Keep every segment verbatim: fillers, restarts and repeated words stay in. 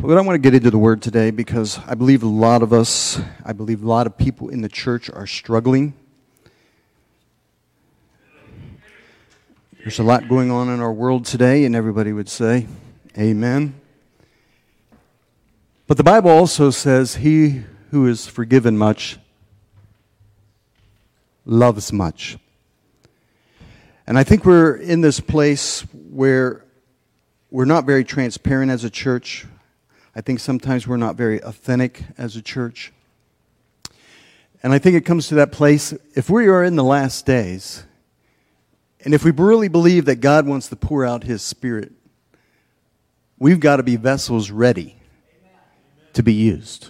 Well, I want to get into the Word today because I believe a lot of us, I believe a lot of people in the church are struggling. There's a lot going on in our world today, and everybody would say, amen. But the Bible also says, he who is forgiven much loves much. And I think we're in this place where we're not very transparent as a church. I think sometimes we're not very authentic as a church. And I think it comes to that place, if we are in the last days, and if we really believe that God wants to pour out His Spirit, we've got to be vessels ready to be used.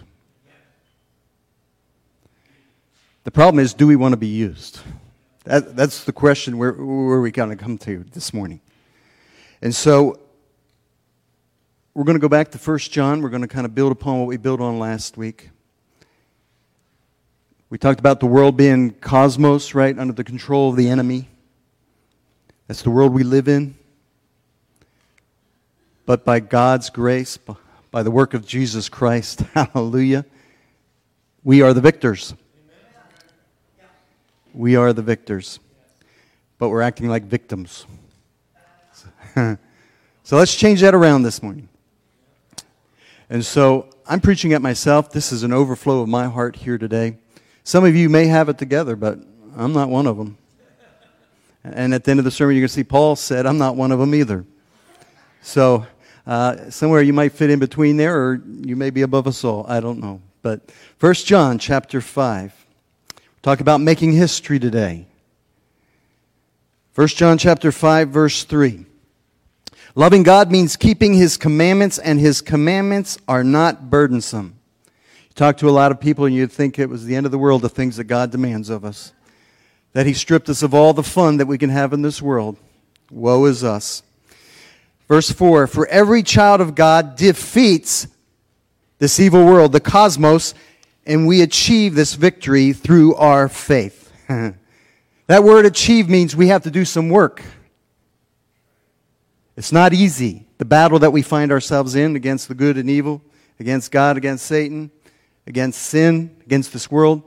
The problem is, do we want to be used? That, that's the question where, where we kind of come to this morning. And so, we're going to go back to First John. We're going to kind of build upon what we built on last week. We talked about the world being cosmos, right, under the control of the enemy. That's the world we live in. But by God's grace, by the work of Jesus Christ, hallelujah, we are the victors. We are the victors. But we're acting like victims. So let's change that around this morning. And so I'm preaching at myself. This is an overflow of my heart here today. Some of you may have it together, but I'm not one of them. And at the end of the sermon, you're going to see Paul said, I'm not one of them either. So uh, somewhere you might fit in between there, or you may be above us all. I don't know. But First John chapter five. We'll talk about making history today. First John chapter five, verse three. Loving God means keeping His commandments, and His commandments are not burdensome. You talk to a lot of people and you'd think it was the end of the world, the things that God demands of us. That He stripped us of all the fun that we can have in this world. Woe is us. Verse four, for every child of God defeats this evil world, the cosmos, and we achieve this victory through our faith. That word achieve means we have to do some work. It's not easy. The battle that we find ourselves in against the good and evil, against God, against Satan, against sin, against this world.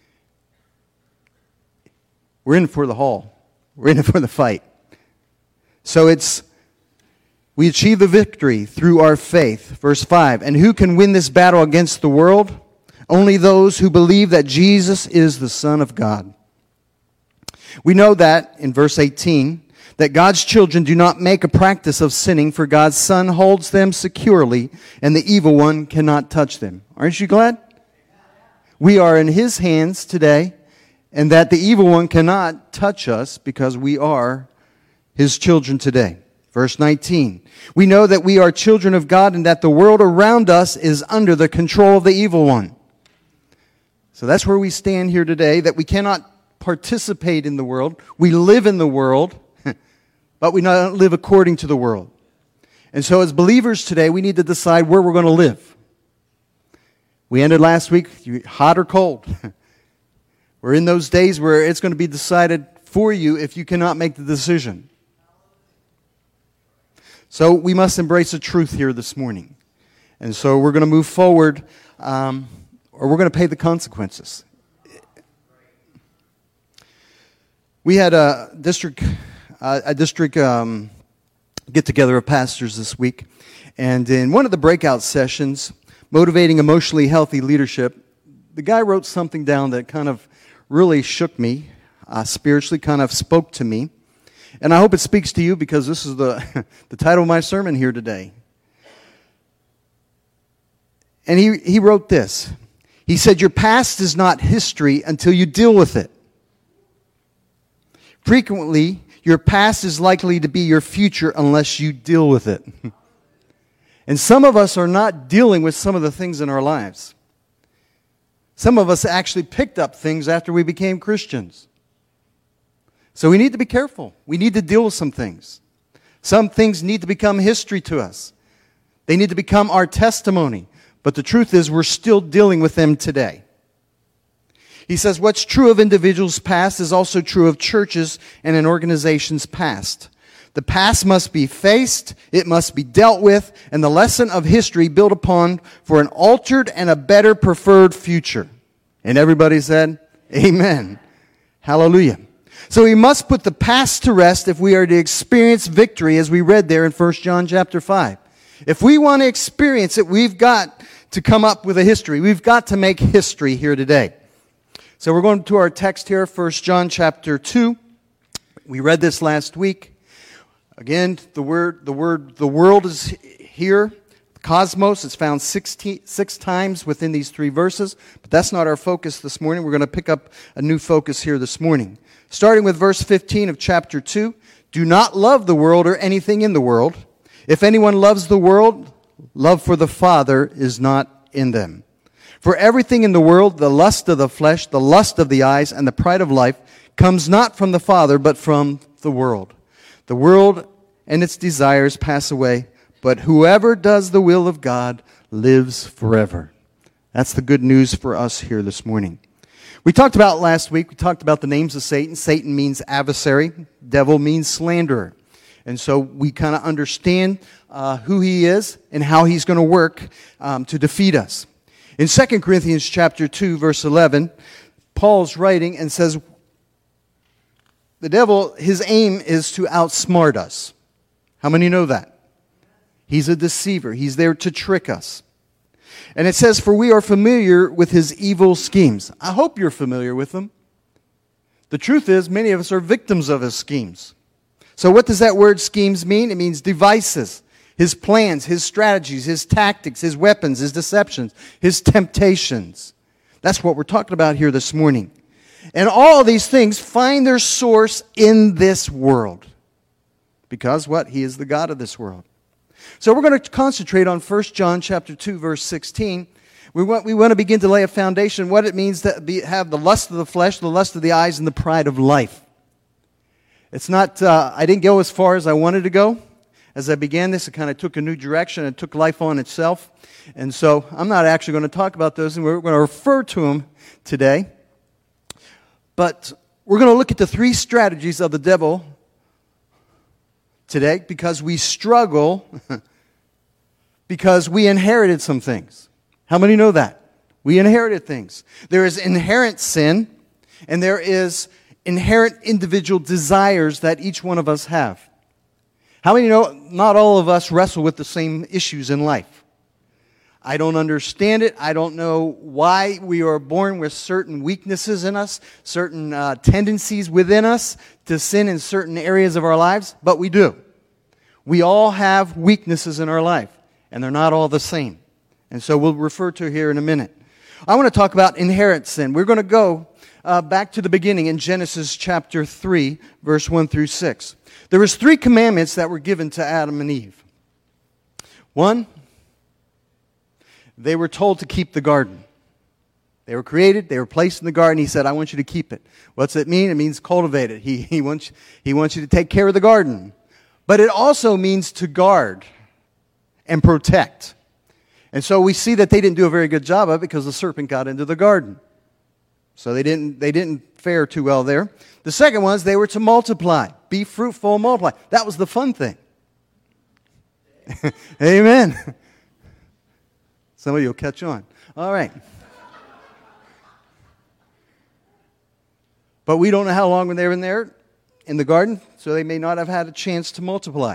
We're in for the haul. We're in for the fight. So it's, we achieve the victory through our faith. Verse five, and who can win this battle against the world? Only those who believe that Jesus is the Son of God. We know that in verse eighteen, that God's children do not make a practice of sinning, for God's Son holds them securely, and the evil one cannot touch them. Aren't you glad? We are in His hands today, and that the evil one cannot touch us because we are His children today. Verse nineteen, we know that we are children of God and that the world around us is under the control of the evil one. So that's where we stand here today, that we cannot participate in the world. We live in the world, but we don't live according to the world. And so as believers today, we need to decide where we're going to live. We ended last week, hot or cold. We're in those days where it's going to be decided for you if you cannot make the decision. So we must embrace the truth here this morning. And so we're going to move forward, um, or we're going to pay the consequences. We had a district... Uh, a district um, get-together of pastors this week. And in one of the breakout sessions, Motivating Emotionally Healthy Leadership, the guy wrote something down that kind of really shook me, uh, spiritually kind of spoke to me. And I hope it speaks to you because this is the, the title of my sermon here today. And he, he wrote this. He said, your past is not history until you deal with it. Frequently, your past is likely to be your future unless you deal with it. And some of us are not dealing with some of the things in our lives. Some of us actually picked up things after we became Christians. So we need to be careful. We need to deal with some things. Some things need to become history to us. They need to become our testimony. But the truth is we're still dealing with them today. He says, what's true of individuals' past is also true of churches and an organization's past. The The past must be faced, it must be dealt with, and the lesson of history built upon for an altered and a better preferred future. And everybody said, amen. Hallelujah. So we must put the past to rest if we are to experience victory, as we read there in First John chapter five. If we want to experience it, we've got to come up with a history. We've got to make history here today. So we're going to our text here, First John chapter two. We read this last week. Again, the word, the word, the world is here. Cosmos is found sixteen, six times within these three verses, but that's not our focus this morning. We're going to pick up a new focus here this morning. Starting with verse fifteen of chapter two, do not love the world or anything in the world. If anyone loves the world, love for the Father is not in them. For everything in the world, the lust of the flesh, the lust of the eyes, and the pride of life, comes not from the Father, but from the world. The world and its desires pass away, but whoever does the will of God lives forever. That's the good news for us here this morning. We talked about last week, we talked about the names of Satan. Satan means adversary. Devil means slanderer. And so we kind of understand uh, who he is and how he's going to work um, to defeat us. In Second Corinthians chapter two, verse eleven, Paul's writing and says, the devil, his aim is to outsmart us. How many know that? He's a deceiver. He's there to trick us. And it says, for we are familiar with his evil schemes. I hope you're familiar with them. The truth is, many of us are victims of his schemes. So what does that word schemes mean? It means devices, his plans, his strategies, his tactics, his weapons, his deceptions, his temptations. That's what we're talking about here this morning. And all these things find their source in this world. Because what? He is the God of this world. So we're going to concentrate on First John chapter two, verse sixteen. We want, we want to begin to lay a foundation, what it means to be, have the lust of the flesh, the lust of the eyes, and the pride of life. It's not, uh, I didn't go as far as I wanted to go. As I began this, it kind of took a new direction and took life on itself. And so I'm not actually going to talk about those, and we're going to refer to them today. But we're going to look at the three strategies of the devil today because we struggle because we inherited some things. How many know that? We inherited things. There is inherent sin, and there is inherent individual desires that each one of us have. How many know not all of us wrestle with the same issues in life? I don't understand it. I don't know why we are born with certain weaknesses in us, certain uh, tendencies within us to sin in certain areas of our lives, but we do. We all have weaknesses in our life, and they're not all the same. And so we'll refer to here in a minute. I want to talk about inherent sin. We're going to go uh, back to the beginning in Genesis chapter three, verse one through six. There was three commandments that were given to Adam and Eve. One, they were told to keep the garden. They were created, they were placed in the garden. He said, I want you to keep it. What's it mean? It means cultivate it. He, he, wants, he wants you to take care of the garden. But it also means to guard and protect. And so we see that they didn't do a very good job of it because the serpent got into the garden. So they didn't, they didn't fare too well there. The second was they were to multiply. Be fruitful, multiply. That was the fun thing. Amen. Some of you will catch on. All right. But we don't know how long when they were in there in the garden, so they may not have had a chance to multiply.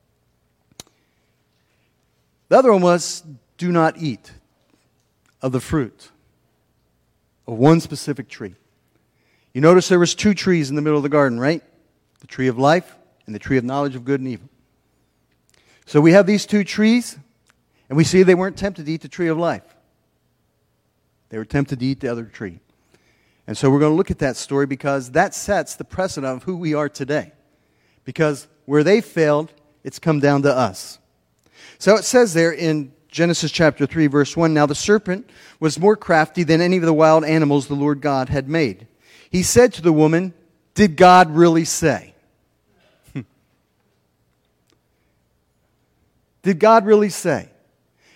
The other one was, do not eat of the fruit of one specific tree. You notice there was two trees in the middle of the garden, right? The tree of life and the tree of knowledge of good and evil. So we have these two trees, and we see they weren't tempted to eat the tree of life. They were tempted to eat the other tree. And so we're going to look at that story because that sets the precedent of who we are today. Because where they failed, it's come down to us. So it says there in Genesis chapter three, verse one, now the serpent was more crafty than any of the wild animals the Lord God had made. He said to the woman, did God really say? Did God really say?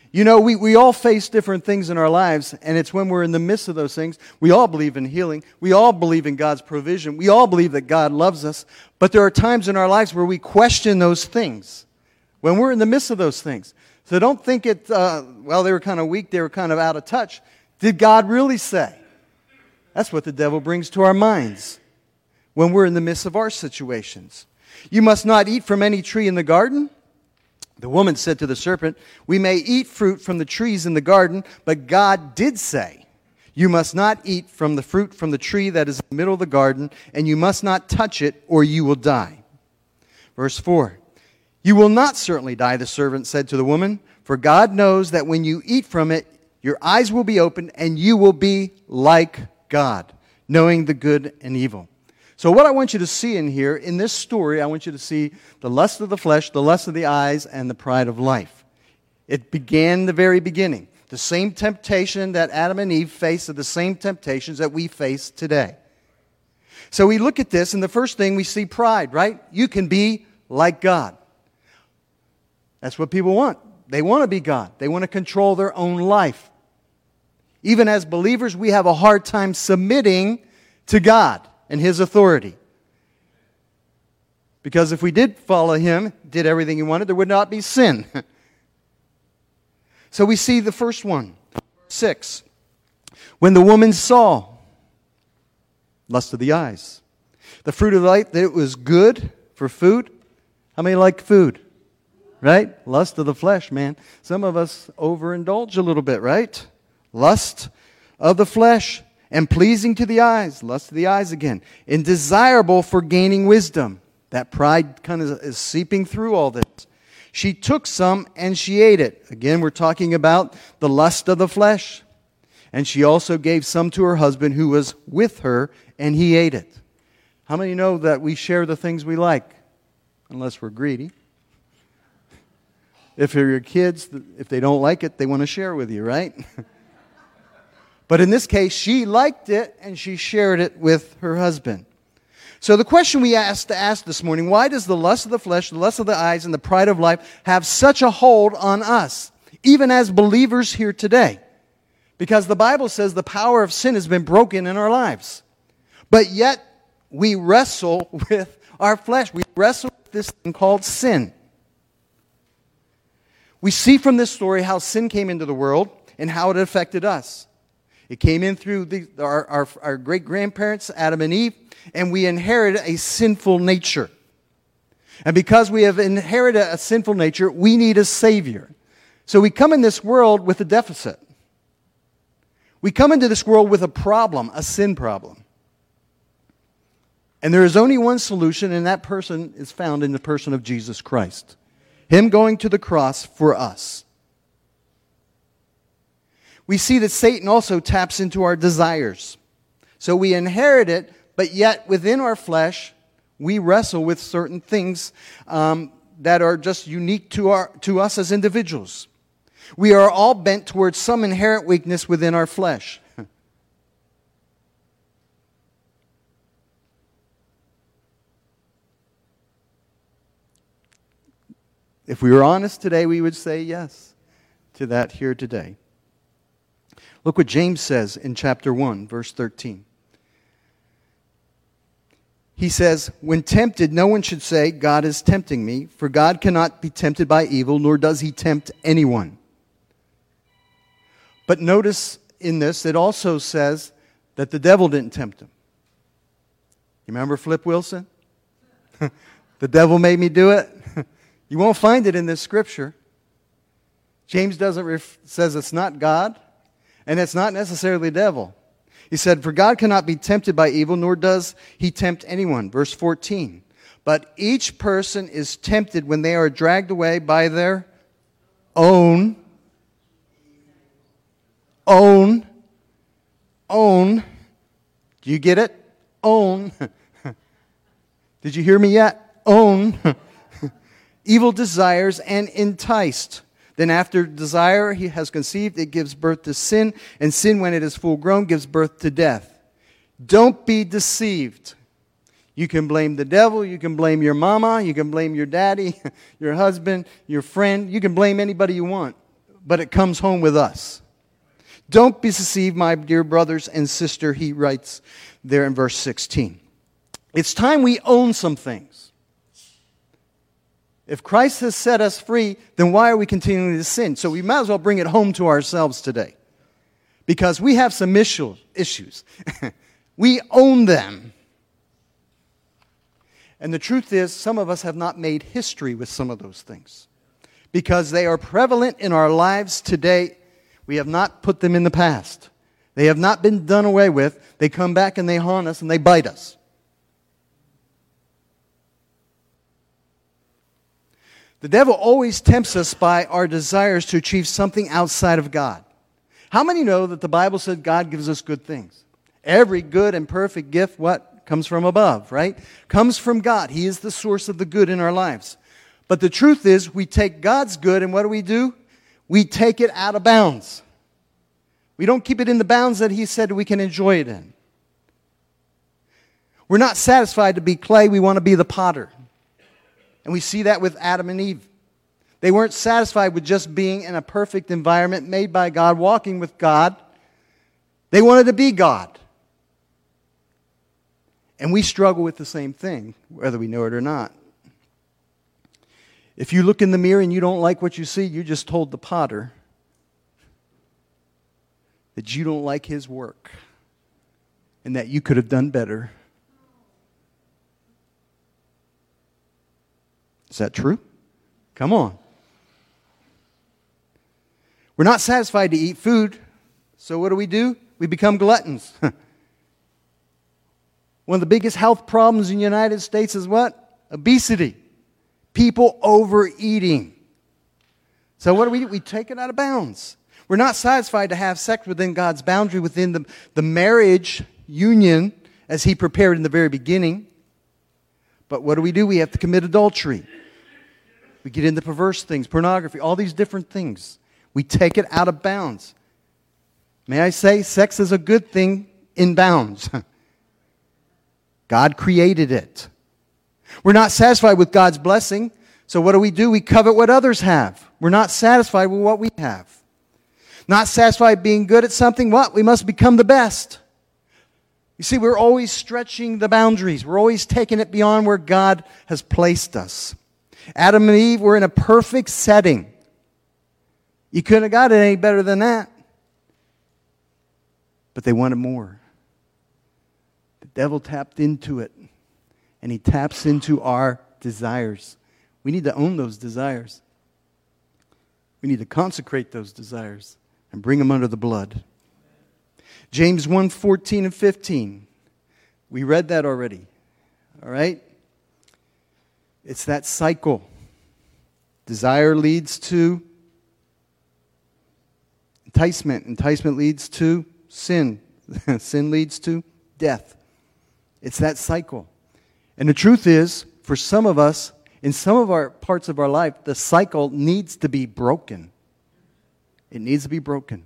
You know, we, we all face different things in our lives, and it's when we're in the midst of those things. We all believe in healing. We all believe in God's provision. We all believe that God loves us. But there are times in our lives where we question those things, when we're in the midst of those things. So don't think it, uh, well, they were kind of weak, they were kind of out of touch. Did God really say? That's what the devil brings to our minds when we're in the midst of our situations. You must not eat from any tree in the garden. The woman said to the serpent, we may eat fruit from the trees in the garden, but God did say, you must not eat from the fruit from the tree that is in the middle of the garden, and you must not touch it, or you will die. Verse four, you will not certainly die, the serpent said to the woman, for God knows that when you eat from it, your eyes will be opened, and you will be like God, knowing the good and evil. So what I want you to see in here, in this story, I want you to see the lust of the flesh, the lust of the eyes, and the pride of life. It began in the very beginning. The same temptation that Adam and Eve faced are the same temptations that we face today. So we look at this, and the first thing we see pride, right? You can be like God. That's what people want. They want to be God. They want to control their own life. Even as believers, we have a hard time submitting to God and His authority. Because if we did follow Him, did everything He wanted, there would not be sin. So we see the first one, six. When the woman saw, lust of the eyes, the fruit of light, that it was good for food. How many like food? Right? Lust of the flesh, man. Some of us overindulge a little bit, right? Lust of the flesh. And pleasing to the eyes, lust of the eyes again, and desirable for gaining wisdom. That pride kind of is seeping through all this. She took some and she ate it. Again, we're talking about the lust of the flesh. And she also gave some to her husband who was with her, and he ate it. How many know that we share the things we like? Unless we're greedy. If you're your kids, if they don't like it, they want to share with you, right? But in this case, she liked it and she shared it with her husband. So the question we asked to ask this morning, why does the lust of the flesh, the lust of the eyes, and the pride of life have such a hold on us, even as believers here today? Because the Bible says the power of sin has been broken in our lives. But yet, we wrestle with our flesh. We wrestle with this thing called sin. We see from this story how sin came into the world and how it affected us. It came in through the, our, our, our great-grandparents, Adam and Eve, and we inherited a sinful nature. And because we have inherited a sinful nature, we need a Savior. So we come in this world with a deficit. We come into this world with a problem, a sin problem. And there is only one solution, and that person is found in the person of Jesus Christ. Him going to the cross for us. We see that Satan also taps into our desires. So we inherit it, but yet within our flesh, we wrestle with certain things um, that are just unique to, our, to us as individuals. We are all bent towards some inherent weakness within our flesh. If we were honest today, we would say yes to that here today. Look what James says in chapter one, verse thirteen. He says, when tempted, no one should say, God is tempting me, for God cannot be tempted by evil, nor does He tempt anyone. But notice in this, it also says that the devil didn't tempt him. You remember Flip Wilson? The devil made me do it. You won't find it in this scripture. James doesn't ref- says it's not God. And it's not necessarily the devil. He said, for God cannot be tempted by evil, nor does He tempt anyone. Verse fourteen. But each person is tempted when they are dragged away by their own, own, own. Do you get it? Own. Did you hear me yet? Own. Evil desires and enticed. Then after desire he has conceived, it gives birth to sin, and sin, when it is full grown, gives birth to death. Don't be deceived. You can blame the devil, you can blame your mama, you can blame your daddy, your husband, your friend, you can blame anybody you want. but it comes home with us. Don't be deceived, my dear brothers and sister, he writes there in verse sixteen. It's time we own some things. If Christ has set us free, then why are we continuing to sin? So we might as well bring it home to ourselves today. Because we have some issue, issues. We own them. And the truth is, some of us have not made history with some of those things. Because they are prevalent in our lives today. We have not put them in the past. They have not been done away with. They come back and they haunt us and they bite us. The devil always tempts us by our desires to achieve something outside of God. How many know that the Bible said God gives us good things? Every good and perfect gift, what? Comes from above, right? Comes from God. He is the source of the good in our lives. But the truth is, we take God's good and what do we do? We take it out of bounds. We don't keep it in the bounds that He said we can enjoy it in. We're not satisfied to be clay. We want to be the potter. And we see that with Adam and Eve. They weren't satisfied with just being in a perfect environment made by God, walking with God. They wanted to be God. And we struggle with the same thing, whether we know it or not. If you look in the mirror and you don't like what you see, you just told the potter that you don't like his work and that you could have done better. Is that true? Come on. We're not satisfied to eat food, so what do we do? We become gluttons. One of the biggest health problems in the United States is what? Obesity. People overeating. So what do we do? We take it out of bounds. We're not satisfied to have sex within God's boundary, within the, the marriage union as He prepared in the very beginning. But what do we do? We have to commit adultery. We get into perverse things, pornography, all these different things. We take it out of bounds. May I say, sex is a good thing in bounds. God created it. We're not satisfied with God's blessing, so what do we do? We covet what others have. We're not satisfied with what we have. Not satisfied being good at something, what? We must become the best. You see, we're always stretching the boundaries. We're always taking it beyond where God has placed us. Adam and Eve were in a perfect setting. You couldn't have got it any better than that. But they wanted more. The devil tapped into it. And he taps into our desires. We need to own those desires. We need to consecrate those desires and bring them under the blood. James one, fourteen and fifteen. We read that already. All right? It's that cycle. Desire leads to enticement. Enticement leads to sin. Sin leads to death. It's that cycle. And the truth is, for some of us, in some of our parts of our life, the cycle needs to be broken. It needs to be broken.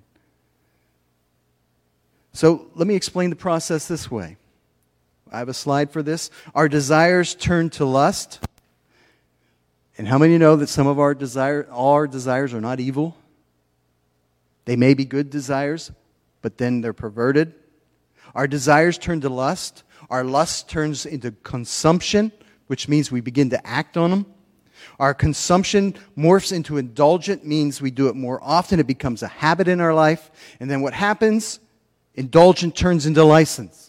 So let me explain the process this way. I have a slide for this. Our desires turn to lust. And how many know that some of our desire, all our desires are not evil? They may be good desires, but then they're perverted. Our desires turn to lust. Our lust turns into consumption, which means we begin to act on them. Our consumption morphs into indulgent, means we do it more often. It becomes a habit in our life. And then what happens? Indulgent turns into license.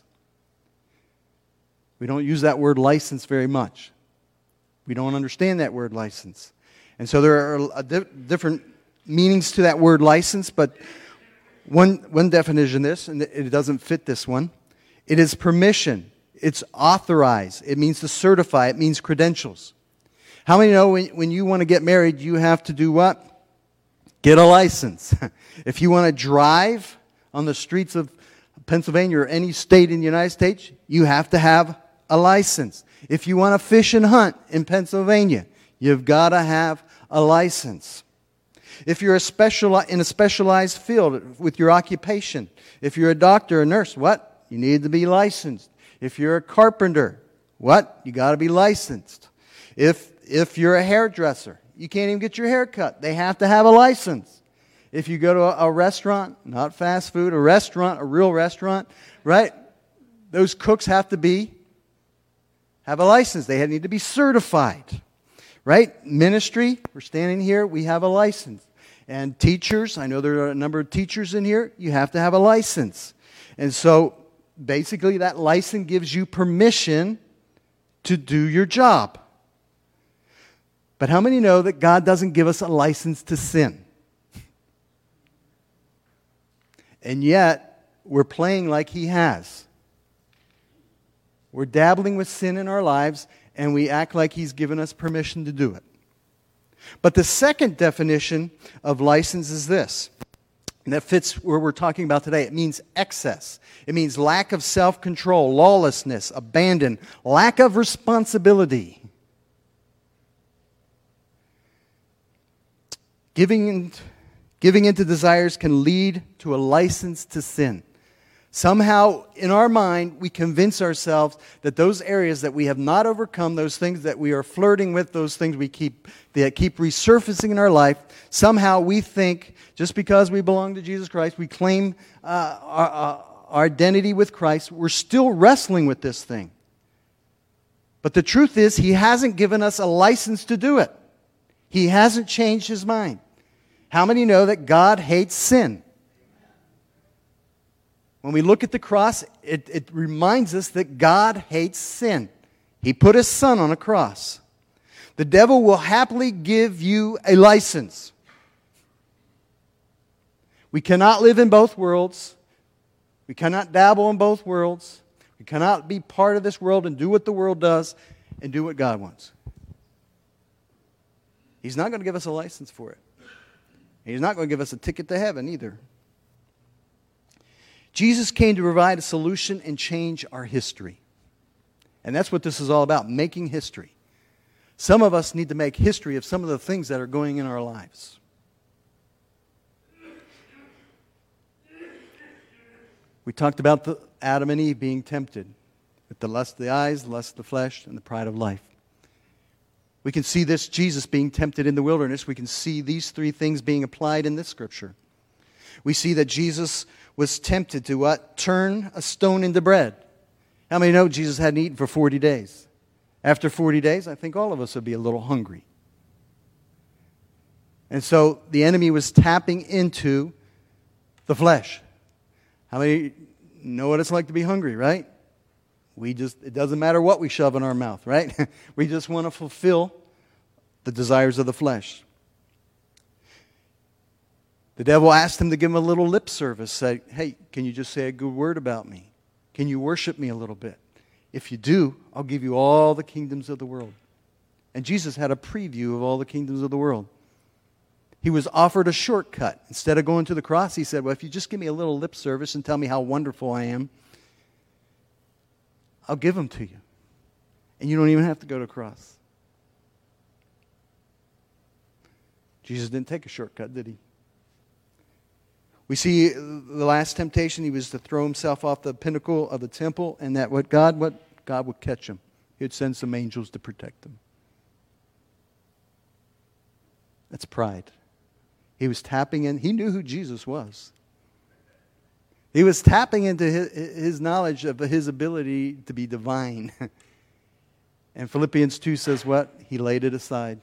We don't use that word license very much. We don't understand that word license. And so there are different meanings to that word license, but one, one definition of this, and it doesn't fit this one, it is permission. It's authorized. It means to certify. It means credentials. How many know when, when you want to get married, you have to do what? Get a license. If you want to drive on the streets of Pennsylvania or any state in the United States, you have to have a license. If you want to fish and hunt in Pennsylvania, you've got to have a license. If you're a special, in a specialized field with your occupation, if you're a doctor or nurse, what? You need to be licensed. If you're a carpenter, what? You got to be licensed. If if you're a hairdresser, you can't even get your hair cut. They have to have a license. If you go to a, a restaurant, not fast food, a restaurant, a real restaurant, right? Those cooks have to be, have a license. They need to be certified, right? Ministry, we're standing here, we have a license. And teachers, I know there are a number of teachers in here, you have to have a license. And so basically that license gives you permission to do your job. But how many know that God doesn't give us a license to sin? And yet, we're playing like He has. We're dabbling with sin in our lives, and we act like He's given us permission to do it. But the second definition of license is this, and that fits where we're talking about today. It means excess. It means lack of self-control, lawlessness, abandon, lack of responsibility. Giving in, giving into desires can lead to a license to sin. Somehow, in our mind, we convince ourselves that those areas that we have not overcome, those things that we are flirting with, those things we keep that keep resurfacing in our life, somehow we think just because we belong to Jesus Christ, we claim uh, our, uh, our identity with Christ, we're still wrestling with this thing. But the truth is, He hasn't given us a license to do it. He hasn't changed His mind. How many know that God hates sin? When we look at the cross, it, it reminds us that God hates sin. He put His Son on a cross. The devil will happily give you a license. We cannot live in both worlds. We cannot dabble in both worlds. We cannot be part of this world and do what the world does and do what God wants. He's not going to give us a license for it. He's not going to give us a ticket to heaven either. Jesus came to provide a solution and change our history. And that's what this is all about, making history. Some of us need to make history of some of the things that are going in our lives. We talked about the Adam and Eve being tempted with the lust of the eyes, the lust of the flesh, and the pride of life. We can see this Jesus being tempted in the wilderness. We can see these three things being applied in this scripture. We see that Jesus was tempted to what? Turn a stone into bread. How many know Jesus hadn't eaten for forty days? After forty days, I think all of us would be a little hungry. And so the enemy was tapping into the flesh. How many know what it's like to be hungry, right? We just, it doesn't matter what we shove in our mouth, right? We just want to fulfill the desires of the flesh. The devil asked him to give him a little lip service. Say, hey, can you just say a good word about me? Can you worship me a little bit? If you do, I'll give you all the kingdoms of the world. And Jesus had a preview of all the kingdoms of the world. He was offered a shortcut. Instead of going to the cross, he said, well, if you just give me a little lip service and tell me how wonderful I am, I'll give them to you. And you don't even have to go to the cross. Jesus didn't take a shortcut, did He? We see the last temptation, he was to throw himself off the pinnacle of the temple, and that what God, what God would catch him. He'd send some angels to protect him. That's pride. He was tapping in. He knew who Jesus was. He was tapping into his, his knowledge of his ability to be divine. And Philippians two says what? He laid it aside.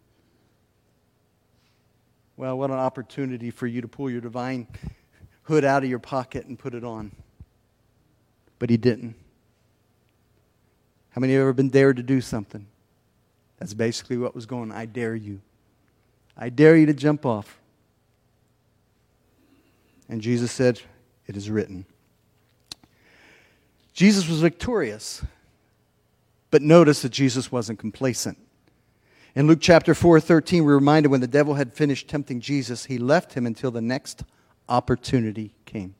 Well, what an opportunity for you to pull your divine hood out of your pocket and put it on. But he didn't. How many have ever been dared to do something? That's basically what was going on. I dare you. I dare you to jump off. And Jesus said, it is written. Jesus was victorious. But notice that Jesus wasn't complacent. In Luke chapter four, thirteen, we're reminded when the devil had finished tempting Jesus, he left him until the next opportunity came.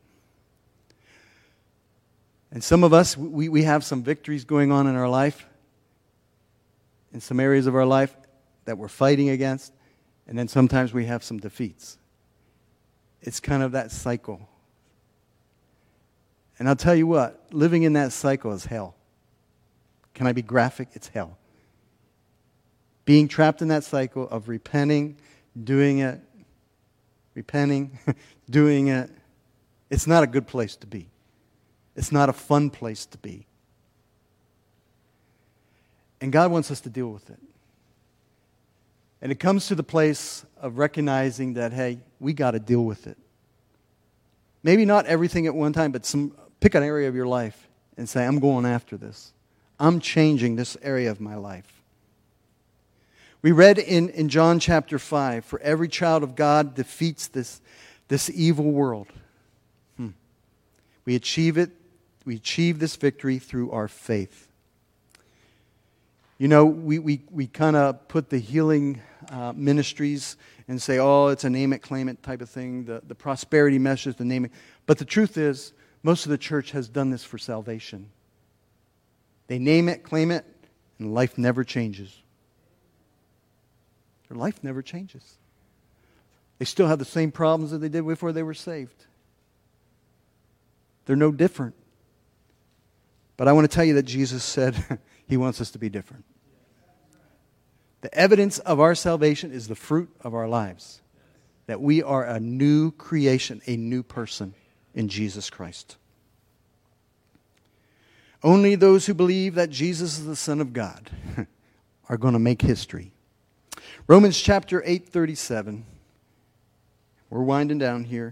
And some of us, we, we have some victories going on in our life, in some areas of our life that we're fighting against, and then sometimes we have some defeats. It's kind of that cycle. And I'll tell you what, living in that cycle is hell. Can I be graphic? It's hell. Being trapped in that cycle of repenting, doing it, repenting, doing it. It's not a good place to be. It's not a fun place to be. And God wants us to deal with it. And it comes to the place of recognizing that, hey, we got to deal with it. Maybe not everything at one time, but some pick an area of your life and say, I'm going after this. I'm changing this area of my life. We read in, in John chapter five, for every child of God defeats this, this evil world. Hmm. We achieve it, we achieve this victory through our faith. You know, we, we, we kind of put the healing uh, ministries and say, oh, it's a name it, claim it type of thing. The, the prosperity message, the name it. But the truth is, most of the church has done this for salvation. They name it, claim it, and life never changes. Their life never changes. They still have the same problems that they did before they were saved. They're no different. But I want to tell you that Jesus said He wants us to be different. The evidence of our salvation is the fruit of our lives. That we are a new creation, a new person in Jesus Christ. Only those who believe that Jesus is the Son of God are going to make history. Romans chapter eight thirty-seven. We're winding down here.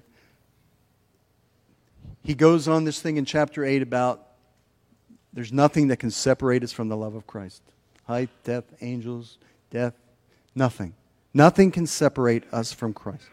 He goes on this thing in chapter eight about there's nothing that can separate us from the love of Christ. Height, depth, angels, death, nothing. Nothing can separate us from Christ.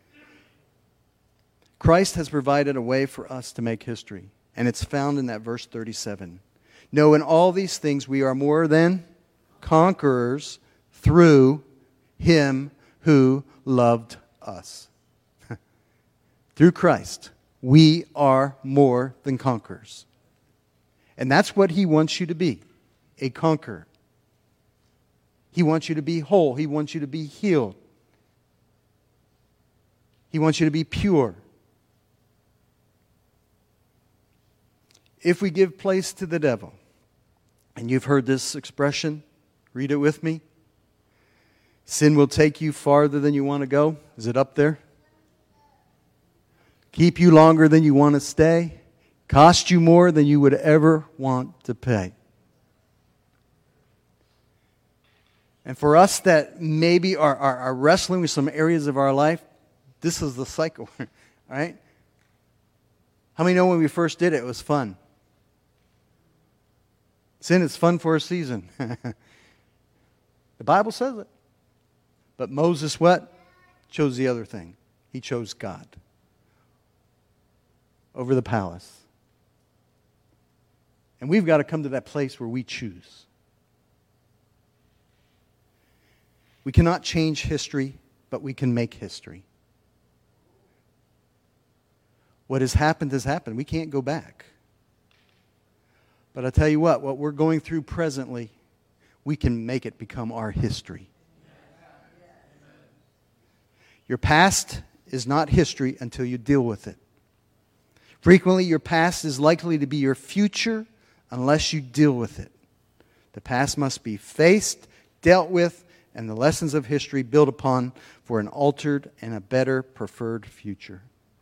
Christ has provided a way for us to make history. And it's found in that verse thirty-seven. No, in all these things we are more than conquerors through Him who loved us. Through Christ, we are more than conquerors. And that's what He wants you to be, a conqueror. He wants you to be whole. He wants you to be healed. He wants you to be pure. If we give place to the devil, and you've heard this expression, read it with me. Sin will take you farther than you want to go. Is it up there? Keep you longer than you want to stay. Cost you more than you would ever want to pay. And for us that maybe are, are, are wrestling with some areas of our life, this is the cycle, right? How many know when we first did it, it was fun? Sin is fun for a season. The Bible says it. But Moses what? Chose the other thing. He chose God over the palace. And we've got to come to that place where we choose. We cannot change history, but we can make history. What has happened has happened. We can't go back. But I tell you what, what we're going through presently, we can make it become our history. Your past is not history until you deal with it. Frequently, your past is likely to be your future unless you deal with it. The past must be faced, dealt with, and the lessons of history built upon for an altered and a better preferred future.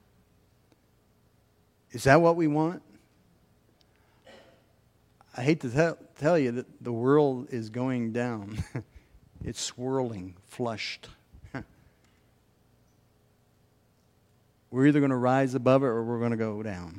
Is that what we want? I hate to tell, tell you that the world is going down. It's swirling, flushed. We're either going to rise above it or we're going to go down.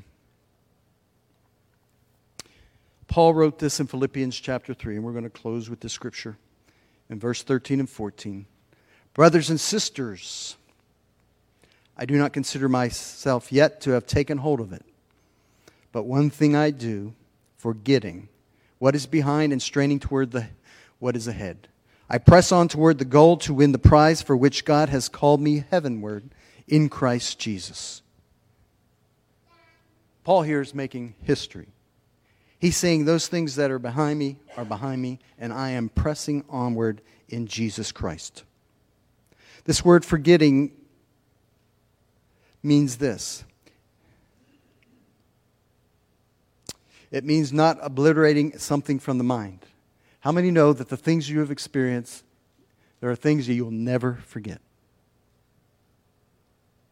Paul wrote this in Philippians chapter three, and we're going to close with the scripture in verse thirteen and fourteen. Brothers and sisters, I do not consider myself yet to have taken hold of it. But one thing I do, forgetting what is behind and straining toward the what is ahead. I press on toward the goal to win the prize for which God has called me heavenward in Christ Jesus. Paul here is making history. He's saying those things that are behind me are behind me, and I am pressing onward in Jesus Christ. This word forgetting means this. It means not obliterating something from the mind. How many know that the things you have experienced, there are things that you'll never forget?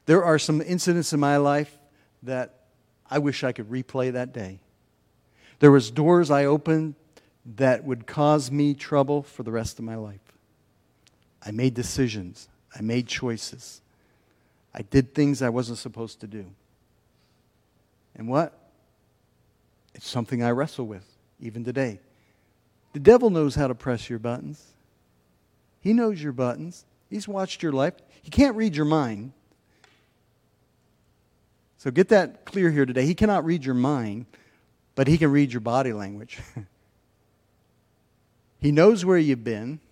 There are some incidents in my life that I wish I could replay that day. There was doors I opened that would cause me trouble for the rest of my life. I made decisions. I made choices. I did things I wasn't supposed to do. And what? It's something I wrestle with, even today. The devil knows how to press your buttons. He knows your buttons. He's watched your life. He can't read your mind. So get that clear here today. He cannot read your mind, but he can read your body language. He knows where you've been,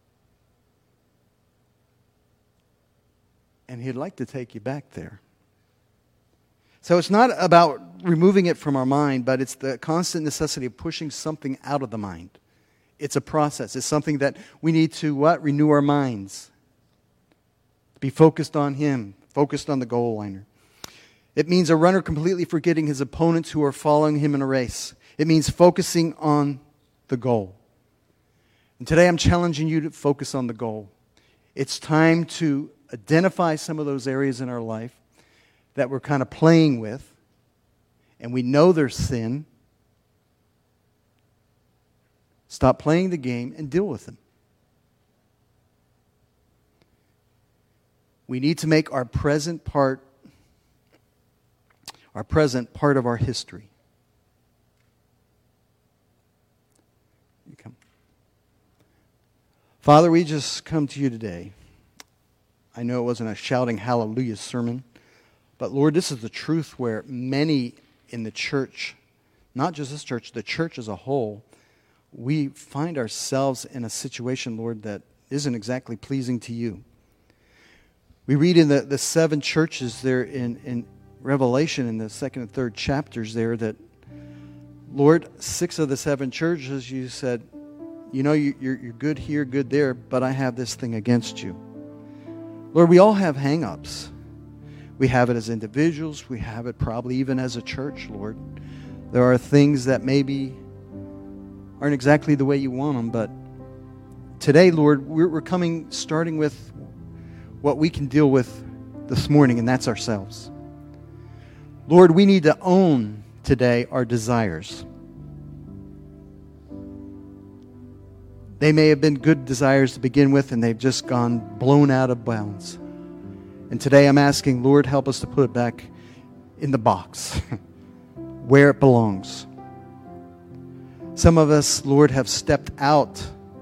and he'd like to take you back there. So it's not about removing it from our mind, but it's the constant necessity of pushing something out of the mind. It's a process. It's something that we need to what? Renew our minds. Be focused on him, focused on the goal liner. It means a runner completely forgetting his opponents who are following him in a race. It means focusing on the goal. And today I'm challenging you to focus on the goal. It's time to identify some of those areas in our life that we're kind of playing with, and we know there's sin. Stop playing the game and deal with them. We need to make our present part, our present part of our history. You come. Father, we just come to you today. I know it wasn't a shouting hallelujah sermon, but Lord, this is the truth where many in the church, not just this church, the church as a whole, we find ourselves in a situation, Lord, that isn't exactly pleasing to you. We read in the, the seven churches there in, in Revelation, in the second and third chapters there, that, Lord, six of the seven churches, you said, you know, you, you're, you're good here, good there, but I have this thing against you. Lord, we all have hang-ups. We have it as individuals. We have it probably even as a church, Lord. There are things that maybe aren't exactly the way you want them, but today, Lord, we're, we're coming, starting with what we can deal with this morning, and that's ourselves. Lord, we need to own today our desires. They may have been good desires to begin with, and they've just gone blown out of bounds. And today I'm asking, Lord, help us to put it back in the box where it belongs. Some of us, Lord, have stepped out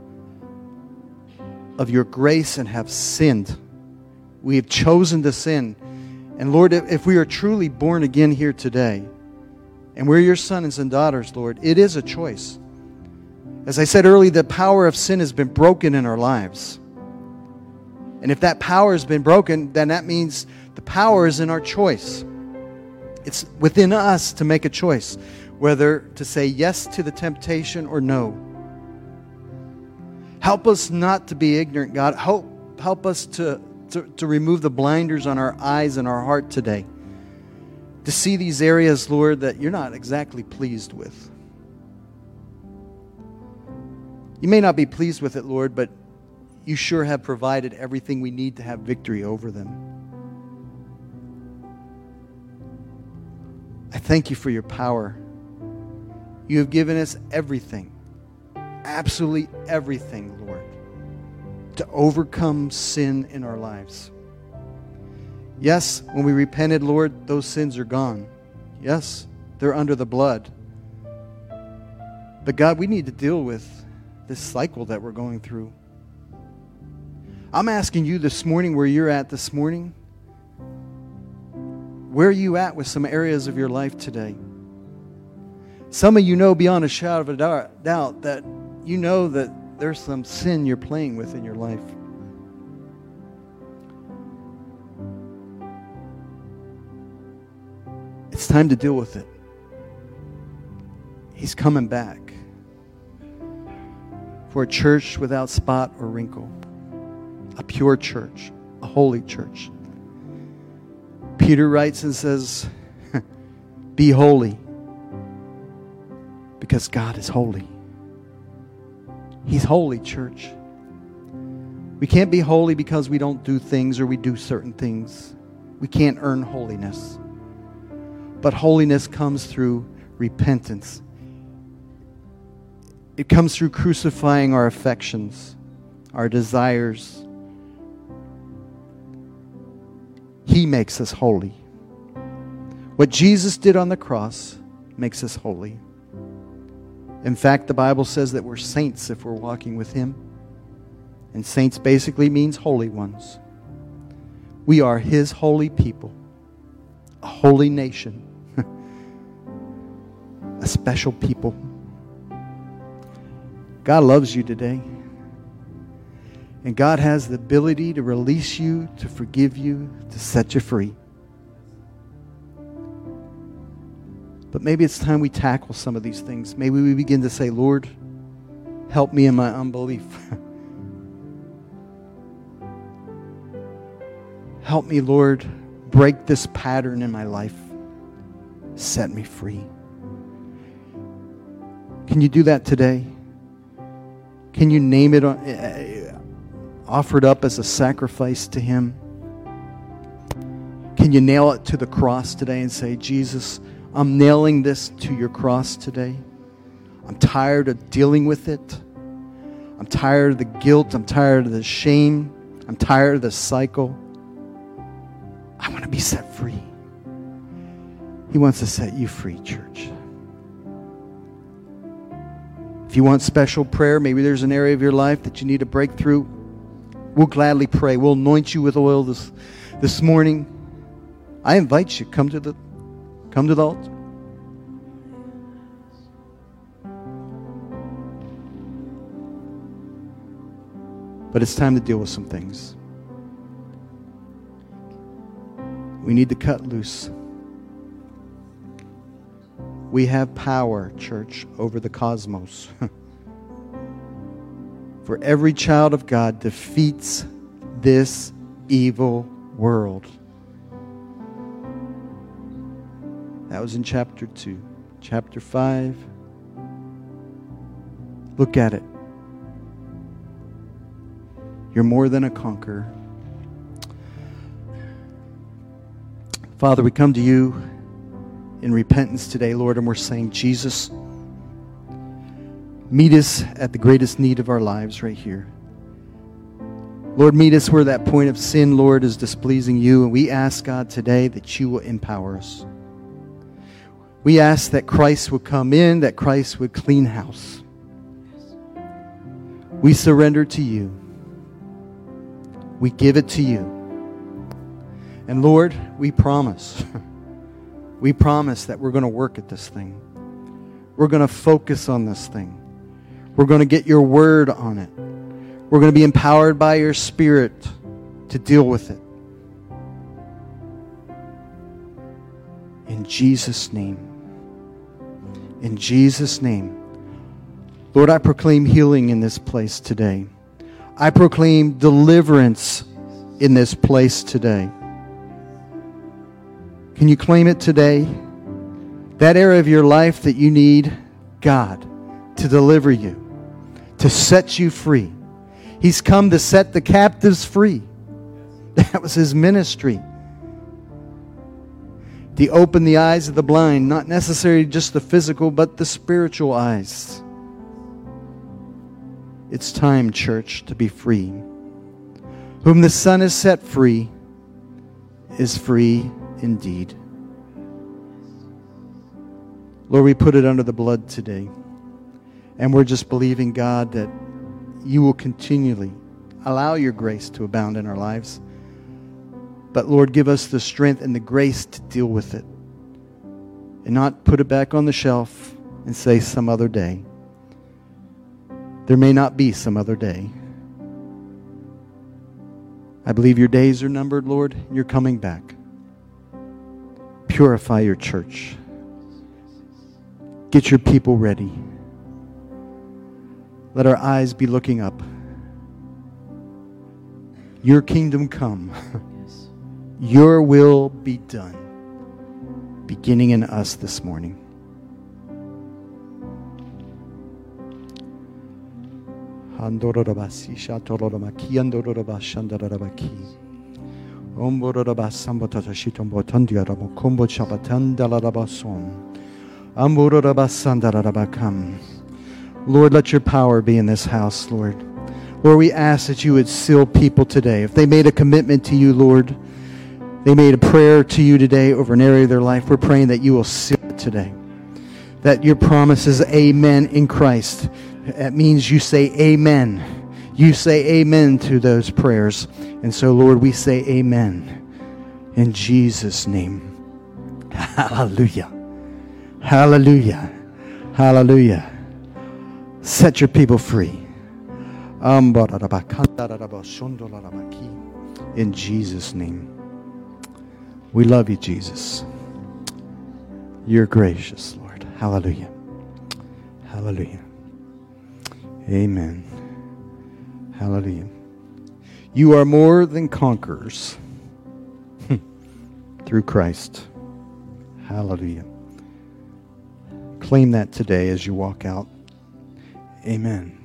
of your grace and have sinned. We have chosen to sin. And Lord, if we are truly born again here today, and we're your sons and daughters, Lord, it is a choice. As I said earlier, the power of sin has been broken in our lives. And if that power has been broken, then that means the power is in our choice. It's within us to make a choice, whether to say yes to the temptation or no. Help us not to be ignorant, God. Help, help us to, to, to remove the blinders on our eyes and our heart today. To see these areas, Lord, that you're not exactly pleased with. You may not be pleased with it, Lord, but you sure have provided everything we need to have victory over them. I thank you for your power. You have given us everything, absolutely everything, Lord, to overcome sin in our lives. Yes, when we repented, Lord, those sins are gone. Yes, they're under the blood. But God, we need to deal with this cycle that we're going through. I'm asking you this morning, where you're at this morning, where are you at with some areas of your life today? Some of you know beyond a shadow of a doubt that you know that there's some sin you're playing with in your life. It's time to deal with it. He's coming back for a church without spot or wrinkle. A pure church, a holy church. Peter writes and says, be holy because God is holy. He's holy, church. We can't be holy because we don't do things or we do certain things. We can't earn holiness. But holiness comes through repentance. It comes through crucifying our affections, our desires. He makes us holy. What Jesus did on the cross makes us holy. In fact, the Bible says that we're saints if we're walking with Him. And saints basically means holy ones. We are His holy people, a holy nation, a special people. God loves you today. And God has the ability to release you, to forgive you, to set you free. But maybe it's time we tackle some of these things. Maybe we begin to say, Lord, help me in my unbelief. Help me, Lord, break this pattern in my life. Set me free. Can you do that today? Can you name it, uh, offer it up as a sacrifice to Him? Can you nail it to the cross today and say, Jesus, I'm nailing this to your cross today. I'm tired of dealing with it. I'm tired of the guilt. I'm tired of the shame. I'm tired of the cycle. I want to be set free. He wants to set you free, church. If you want special prayer, maybe there's an area of your life that you need a breakthrough, we'll gladly pray. We'll anoint you with oil this, this morning. I invite you, come to the come to the altar. But it's time to deal with some things. We need to cut loose. We have power, church, over the cosmos. For every child of God defeats this evil world. That was in chapter two. Chapter five. Look at it. You're more than a conqueror. Father, we come to you in repentance today, Lord, and we're saying, Jesus, meet us at the greatest need of our lives right here. Lord, meet us where that point of sin, Lord, is displeasing you, and we ask, God, today that you will empower us. We ask that Christ would come in, that Christ would clean house. We surrender to you. We give it to you. And Lord, we promise, we promise that we're going to work at this thing. We're going to focus on this thing. We're going to get your word on it. We're going to be empowered by your Spirit to deal with it. In Jesus' name. In Jesus' name. Lord, I proclaim healing in this place today. I proclaim deliverance in this place today. Can you claim it today? That area of your life that you need God to deliver you, to set you free. He's come to set the captives free. That was His ministry. To open the eyes of the blind, not necessarily just the physical, but the spiritual eyes. It's time, church, to be free. Whom the Son has set free is free indeed. Lord, we put it under the blood today. And we're just believing, God, that you will continually allow your grace to abound in our lives. But Lord, give us the strength and the grace to deal with it. And not put it back on the shelf and say some other day. There may not be some other day. I believe your days are numbered, Lord, and you're coming back. Purify your church. Get your people ready. Let our eyes be looking up. Your kingdom come. Your will be done. Beginning in us this morning. Lord, let your power be in this house, Lord. Lord, we ask that you would seal people today. If they made a commitment to you, Lord, they made a prayer to you today over an area of their life, we're praying that you will seal it today. That your promise is amen in Christ. That means you say amen. You say amen to those prayers. And so, Lord, we say amen in Jesus' name. Hallelujah. Hallelujah. Hallelujah. Set your people free. In Jesus' name. We love you, Jesus. You're gracious, Lord. Hallelujah. Hallelujah. Amen. Hallelujah. You are more than conquerors through Christ. Hallelujah. Claim that today as you walk out. Amen.